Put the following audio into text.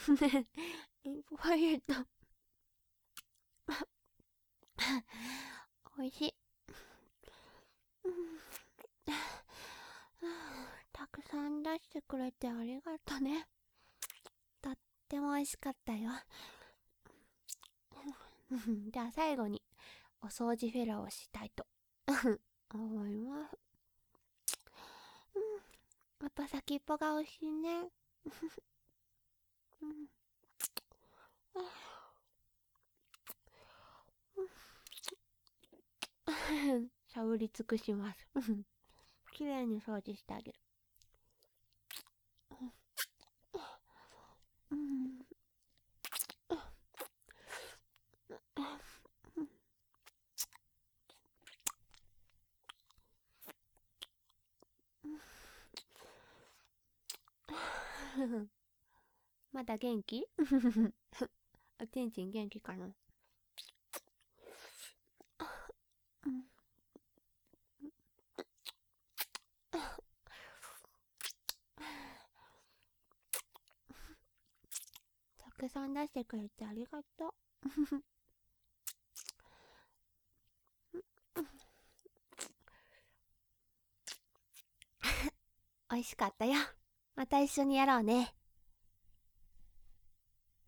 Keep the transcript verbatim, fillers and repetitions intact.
ねえ、いっぱい入れた。おいしい。たくさん出してくれてありがとね。とっても美味しかったよ。じゃあ最後にお掃除フェラをしたいと思います。やっぱ先っぽが美味しいね。しゃぶり尽くします。きれいに掃除してあげる。うん。まだ元気？おちんちん元気かな？うん。たくさん出してくれてありがとう。美味しかったよ。また一緒にやろうね。